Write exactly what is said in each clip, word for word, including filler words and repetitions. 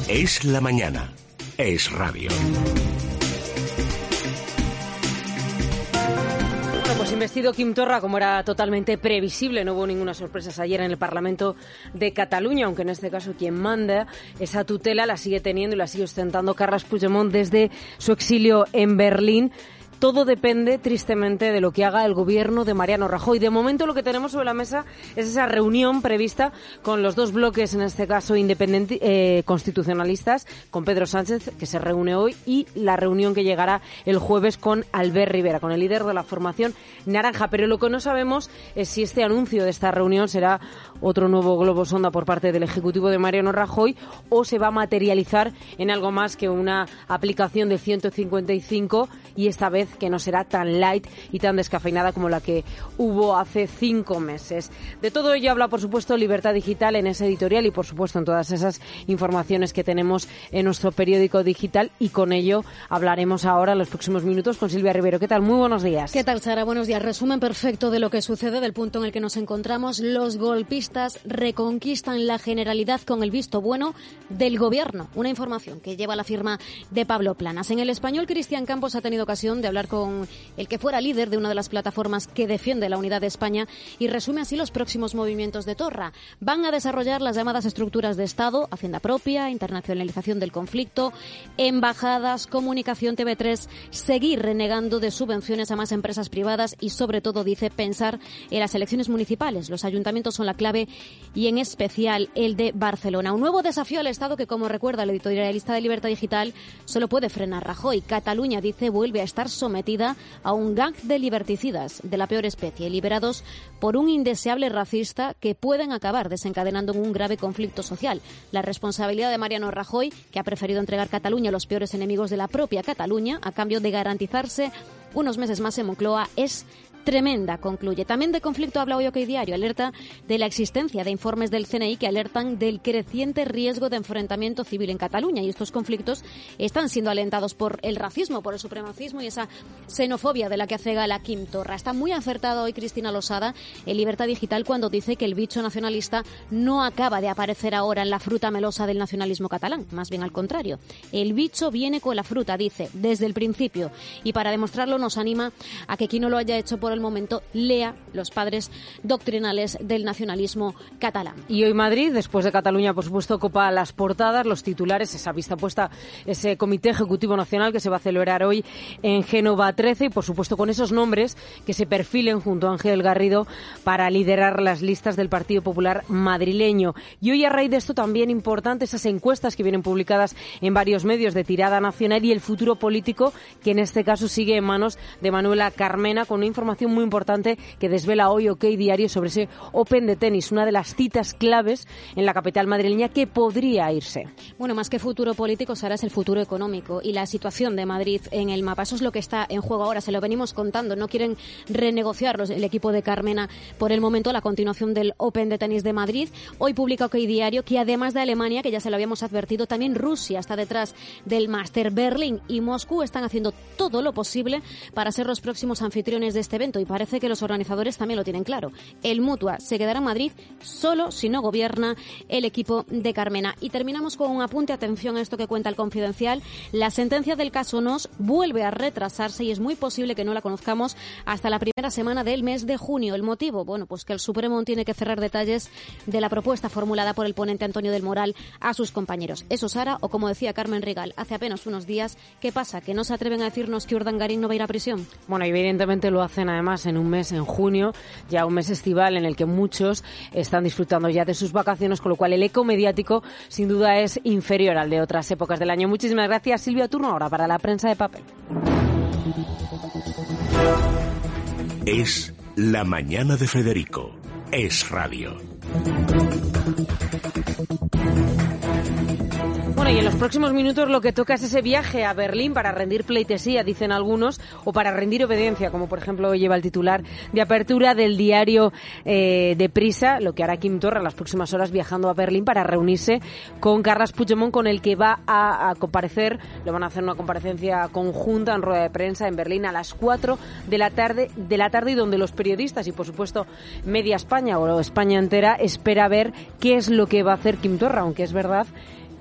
Es la mañana. Es radio. Bueno, pues investido Quim Torra, como era totalmente previsible, no hubo ninguna sorpresa ayer en el Parlamento de Cataluña, aunque en este caso quien manda esa tutela la sigue teniendo y la sigue ostentando Carles Puigdemont desde su exilio en Berlín. Todo depende, tristemente, de lo que haga el gobierno de Mariano Rajoy. De momento, lo que tenemos sobre la mesa es esa reunión prevista con los dos bloques, en este caso independenti- eh, constitucionalistas, con Pedro Sánchez, que se reúne hoy, y la reunión que llegará el jueves con Albert Rivera, con el líder de la formación naranja. Pero lo que no sabemos es si este anuncio de esta reunión será otro nuevo globo sonda por parte del Ejecutivo de Mariano Rajoy o se va a materializar en algo más que una aplicación de ciento cincuenta y cinco, y esta vez que no será tan light y tan descafeinada como la que hubo hace cinco meses. De todo ello habla, por supuesto, Libertad Digital en ese editorial y, por supuesto, en todas esas informaciones que tenemos en nuestro periódico digital, y con ello hablaremos ahora en los próximos minutos con Silvia Rivero. ¿Qué tal? Muy buenos días. ¿Qué tal, Sara? Buenos días. Resumen perfecto de lo que sucede, del punto en el que nos encontramos. Los golpistas reconquistan la Generalidad con el visto bueno del Gobierno. Una información que lleva la firma de Pablo Planas. En El Español, Cristian Campos ha tenido ocasión de hablar con el que fuera líder de una de las plataformas que defiende la unidad de España y resume así los próximos movimientos de Torra. Van a desarrollar las llamadas estructuras de Estado, hacienda propia, internacionalización del conflicto, embajadas, comunicación, T V tres, seguir renegando de subvenciones a más empresas privadas y, sobre todo, dice, pensar en las elecciones municipales. Los ayuntamientos son la clave y, en especial, el de Barcelona. Un nuevo desafío al Estado que, como recuerda el editorialista de Libertad Digital, solo puede frenar Rajoy. Cataluña, dice, vuelve a estar sometida a un gang de liberticidas de la peor especie, liberados por un indeseable racista que pueden acabar desencadenando un grave conflicto social. La responsabilidad de Mariano Rajoy, que ha preferido entregar Cataluña a los peores enemigos de la propia Cataluña a cambio de garantizarse unos meses más en Moncloa, es tremenda, concluye. También de conflicto habla hoy OK Diario. Alerta de la existencia de informes del C N I que alertan del creciente riesgo de enfrentamiento civil en Cataluña, y estos conflictos están siendo alentados por el racismo, por el supremacismo y esa xenofobia de la que hace gala Quim Torra. Está muy acertada hoy Cristina Losada en Libertad Digital cuando dice que el bicho nacionalista no acaba de aparecer ahora en la fruta melosa del nacionalismo catalán, más bien al contrario. El bicho viene con la fruta, dice, desde el principio, y para demostrarlo nos anima a que quien no lo haya hecho por el momento lea los padres doctrinales del nacionalismo catalán. Y hoy Madrid, después de Cataluña, por supuesto, copa las portadas, los titulares, esa vista puesta, ese Comité Ejecutivo Nacional que se va a celebrar hoy en Génova trece, y por supuesto con esos nombres que se perfilen junto a Ángel Garrido para liderar las listas del Partido Popular madrileño. Y hoy, a raíz de esto, también importante esas encuestas que vienen publicadas en varios medios de tirada nacional y el futuro político, que en este caso sigue en manos de Manuela Carmena, con una información muy importante que desvela hoy OK Diario sobre ese Open de tenis, una de las citas claves en la capital madrileña que podría irse. Bueno, más que futuro político, Sara, es el futuro económico y la situación de Madrid en el mapa. Eso es lo que está en juego ahora, se lo venimos contando. No quieren renegociar el equipo de Carmena por el momento la continuación del Open de tenis de Madrid. Hoy publica OK Diario que, además de Alemania, que ya se lo habíamos advertido, también Rusia está detrás del máster. Berlín y Moscú están haciendo todo lo posible para ser los próximos anfitriones de este evento, y parece que los organizadores también lo tienen claro. El Mutua se quedará en Madrid solo si no gobierna el equipo de Carmena. Y terminamos con un apunte, atención a esto que cuenta El Confidencial. La sentencia del caso Nos vuelve a retrasarse y es muy posible que no la conozcamos hasta la primera semana del mes de junio. ¿El motivo? Bueno, pues que el Supremo tiene que cerrar detalles de la propuesta formulada por el ponente Antonio del Moral a sus compañeros. Eso, Sara, o como decía Carmen Rigal hace apenas unos días, ¿qué pasa? ¿Que no se atreven a decirnos que Urdangarín no va a ir a prisión? Bueno, evidentemente lo hacen además en un mes, en junio, ya un mes estival en el que muchos están disfrutando ya de sus vacaciones, con lo cual el eco mediático sin duda es inferior al de otras épocas del año. Muchísimas gracias, Silvia. Turno ahora para la prensa de papel. Es la mañana de Federico. Es radio. Bueno, y en los próximos minutos lo que toca es ese viaje a Berlín para rendir pleitesía, dicen algunos, o para rendir obediencia, como por ejemplo hoy lleva el titular de apertura del diario eh, de Prisa, lo que hará Quim Torra en las próximas horas viajando a Berlín para reunirse con Carles Puigdemont, con el que va a, a comparecer, le van a hacer una comparecencia conjunta en rueda de prensa en Berlín a las cuatro de la tarde, de la tarde y donde los periodistas y por supuesto media España o España entera espera ver qué es lo que va a hacer Quim Torra, aunque es verdad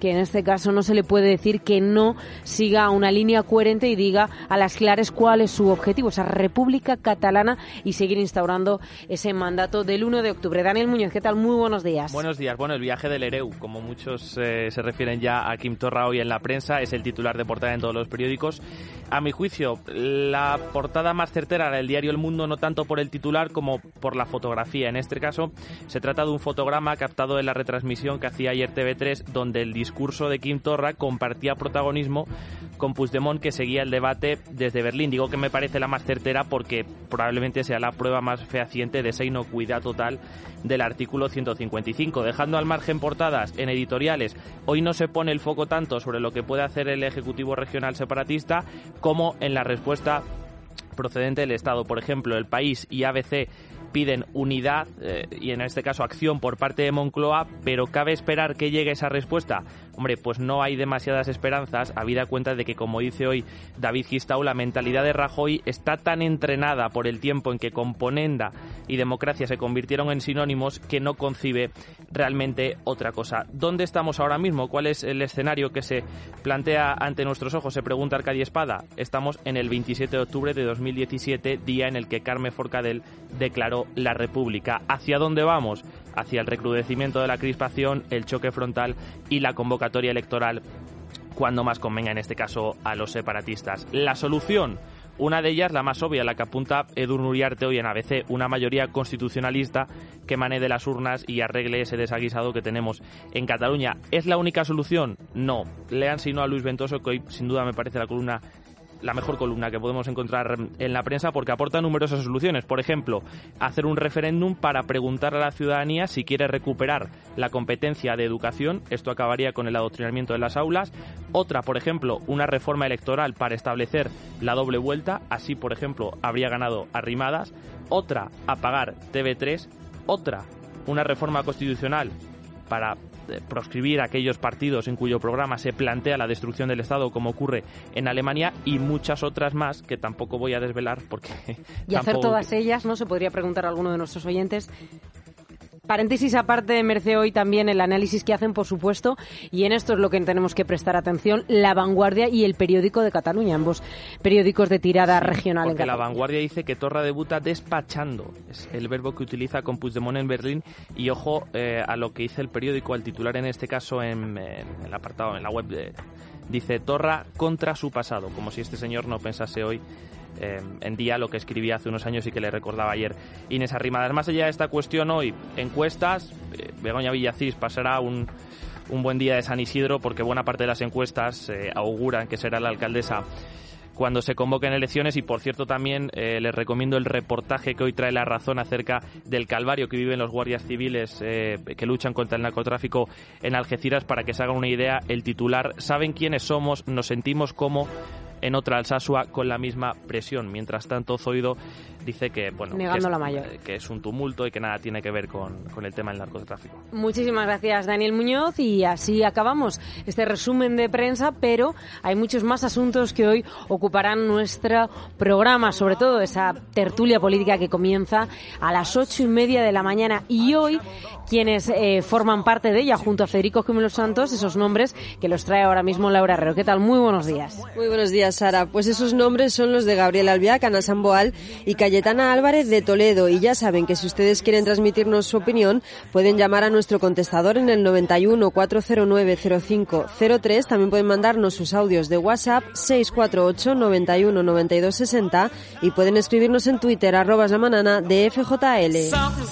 que en este caso no se le puede decir que no siga una línea coherente y diga a las claras cuál es su objetivo, esa República Catalana, y seguir instaurando ese mandato del uno de octubre. Daniel Muñoz, ¿qué tal? Muy buenos días. Buenos días. Bueno, el viaje del Ereu, como muchos eh, se refieren ya a Quim Torra hoy en la prensa, es el titular de portada en todos los periódicos. A mi juicio, la portada más certera era el diario El Mundo, no tanto por el titular como por la fotografía. En este caso, se trata de un fotograma captado en la retransmisión que hacía ayer T V tres, donde el discurso de Quim Torra compartía protagonismo con Puigdemont, que seguía el debate desde Berlín. Digo que me parece la más certera porque probablemente sea la prueba más fehaciente de esa inocuidad total del artículo ciento cincuenta y cinco. Dejando al margen portadas en editoriales, hoy no se pone el foco tanto sobre lo que puede hacer el Ejecutivo Regional separatista como en la respuesta procedente del Estado. Por ejemplo, El País y A B C piden unidad eh, y en este caso acción por parte de Moncloa, pero ¿cabe esperar que llegue esa respuesta? Hombre, pues no hay demasiadas esperanzas, habida cuenta de que, como dice hoy David Gistau, la mentalidad de Rajoy está tan entrenada por el tiempo en que componenda y democracia se convirtieron en sinónimos que no concibe realmente otra cosa. ¿Dónde estamos ahora mismo? ¿Cuál es el escenario que se plantea ante nuestros ojos? Se pregunta Arcadi Espada. Estamos en el veintisiete de octubre de dos mil diecisiete, día en el que Carme Forcadell declaró la República. ¿Hacia dónde vamos? Hacia el recrudecimiento de la crispación, el choque frontal y la convocatoria electoral cuando más convenga, en este caso a los separatistas. La solución, una de ellas, la más obvia, la que apunta Edurne Uriarte hoy en A B C, una mayoría constitucionalista que emane de las urnas y arregle ese desaguisado que tenemos en Cataluña. ¿Es la única solución? No. Lean si no a Luis Ventoso, que hoy sin duda me parece la columna la mejor columna que podemos encontrar en la prensa, porque aporta numerosas soluciones. Por ejemplo, hacer un referéndum para preguntar a la ciudadanía si quiere recuperar la competencia de educación. Esto acabaría con el adoctrinamiento de las aulas. Otra, por ejemplo, una reforma electoral para establecer la doble vuelta. Así, por ejemplo, habría ganado Arrimadas. Otra, apagar T V tres. Otra, una reforma constitucional para proscribir a aquellos partidos en cuyo programa se plantea la destrucción del Estado, como ocurre en Alemania, y muchas otras más que tampoco voy a desvelar porque y hacer tampoco... todas ellas, ¿no? Se podría preguntar a alguno de nuestros oyentes. Paréntesis aparte, merece hoy también el análisis que hacen, por supuesto, y en esto es lo que tenemos que prestar atención, La Vanguardia y El Periódico de Cataluña, ambos periódicos de tirada sí, regional en Cataluña. Cataluña. La Vanguardia dice que Torra debuta despachando, es el verbo que utiliza con Puigdemont en Berlín, y ojo eh, a lo que dice el periódico, al titular en este caso en, en el apartado, en la web, de, dice Torra contra su pasado, como si este señor no pensase hoy Eh, en día lo que escribía hace unos años y que le recordaba ayer Inés Arrimadas. Más allá de esta cuestión, hoy encuestas, eh, Begoña Villacís pasará un, un buen día de San Isidro porque buena parte de las encuestas eh, auguran que será la alcaldesa cuando se convoquen elecciones. Y por cierto también eh, les recomiendo el reportaje que hoy trae La Razón acerca del calvario que viven los guardias civiles eh, que luchan contra el narcotráfico en Algeciras, para que se hagan una idea. El titular: ¿saben quiénes somos? Nos sentimos como en otra Alsasua con la misma presión. Mientras tanto, Zoido dice que, bueno, que es, la mayor. que es un tumulto y que nada tiene que ver con, con el tema del narcotráfico. Muchísimas gracias, Daniel Muñoz, y así acabamos este resumen de prensa, pero hay muchos más asuntos que hoy ocuparán nuestro programa, sobre todo esa tertulia política que comienza a las ocho y media de la mañana, y hoy quienes eh, forman parte de ella junto a Federico Jiménez Santos, esos nombres que los trae ahora mismo Laura Herrero. ¿Qué tal? Muy buenos días. Muy buenos días, Sara. Pues esos nombres son los de Gabriel Albiac, Ana Samboal y Cayetana Álvarez de Toledo. Y ya saben que si ustedes quieren transmitirnos su opinión, pueden llamar a nuestro contestador en el noventa y uno, cuatro cero nueve, cero cinco cero tres. También pueden mandarnos sus audios de WhatsApp seis cuatro ocho, noventa y uno, noventa y dos, sesenta, y pueden escribirnos en Twitter arroba la manana de F J L.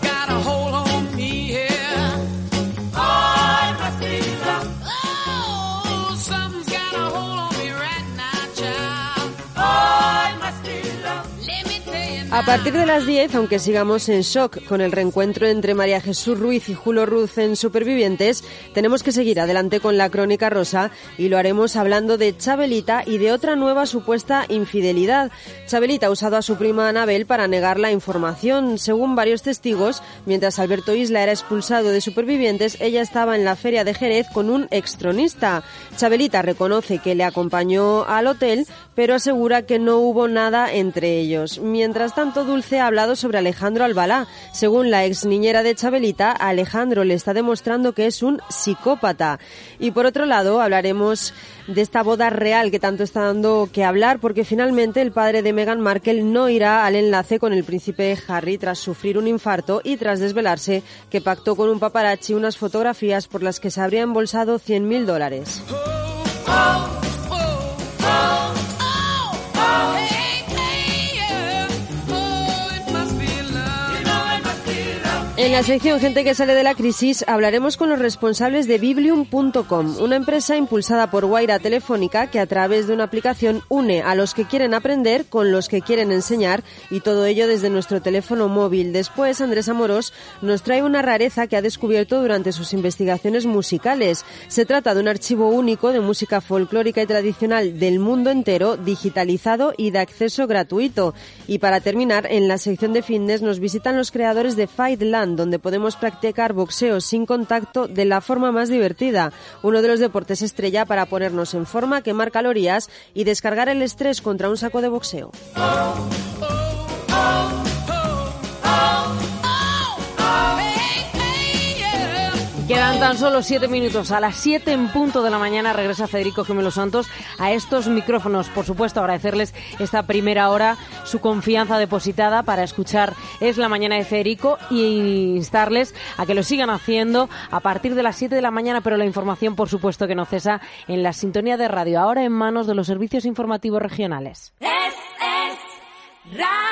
A partir de las diez, aunque sigamos en shock con el reencuentro entre María Jesús Ruiz y Julio Ruz en Supervivientes, tenemos que seguir adelante con la Crónica Rosa, y lo haremos hablando de Chabelita y de otra nueva supuesta infidelidad. Chabelita ha usado a su prima Anabel para negar la información. Según varios testigos, mientras Alberto Isla era expulsado de Supervivientes, ella estaba en la feria de Jerez con un extronista. Chabelita reconoce que le acompañó al hotel, pero asegura que no hubo nada entre ellos. Mientras tanto, tanto, Dulce ha hablado sobre Alejandro Albalá. Según la ex niñera de Chabelita, Alejandro le está demostrando que es un psicópata. Y por otro lado, hablaremos de esta boda real que tanto está dando que hablar, porque finalmente el padre de Meghan Markle no irá al enlace con el príncipe Harry tras sufrir un infarto y tras desvelarse que pactó con un paparazzi unas fotografías por las que se habría embolsado cien mil dólares. En la sección Gente que sale de la crisis hablaremos con los responsables de Biblium punto com, una empresa impulsada por Guaira Telefónica que a través de una aplicación une a los que quieren aprender con los que quieren enseñar, y todo ello desde nuestro teléfono móvil. Después, Andrés Amorós nos trae una rareza que ha descubierto durante sus investigaciones musicales. Se trata de un archivo único de música folclórica y tradicional del mundo entero, digitalizado y de acceso gratuito. Y para terminar, en la sección de fitness nos visitan los creadores de Fightland, donde podemos practicar boxeo sin contacto de la forma más divertida, uno de los deportes estrella para ponernos en forma, quemar calorías y descargar el estrés contra un saco de boxeo. Quedan tan solo siete minutos. A las siete en punto de la mañana regresa Federico Jiménez Santos a estos micrófonos. Por supuesto, agradecerles esta primera hora, su confianza depositada para escuchar Es la Mañana de Federico, y instarles a que lo sigan haciendo a partir de las siete de la mañana, pero la información, por supuesto, que no cesa en la sintonía de radio, ahora en manos de los servicios informativos regionales. Es, es, radio.